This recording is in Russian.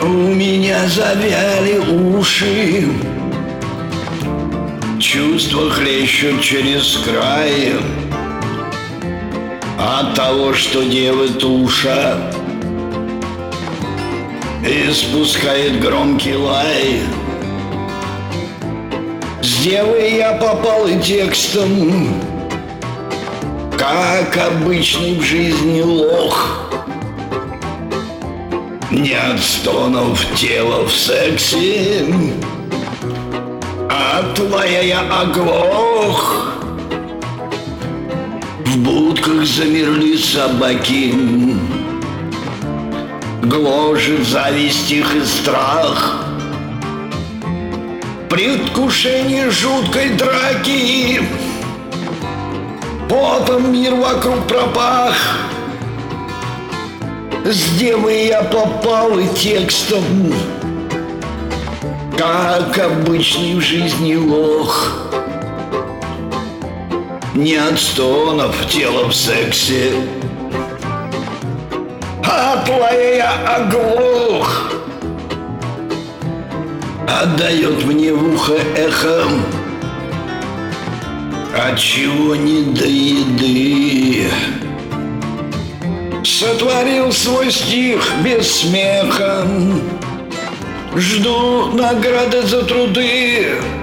У меня завяли уши, чувства хлещут через край от того, что делает уша, испускает громкий лай. С девой я попал и текстом, как обычный в жизни лох. Не от стонов тела в сексе, от твоя я оглох. В будках замерли собаки, гложет зависть их и страх. Предвкушение жуткой драки, потом мир вокруг пропах. С девой я попал и текстом, как обычный в жизни лох. Не от стонов тела в сексе, от твоя я оглох. Отдает мне в ухо эхом, отчего не до еды. Сотворил свой стих без смеха, жду награды за труды.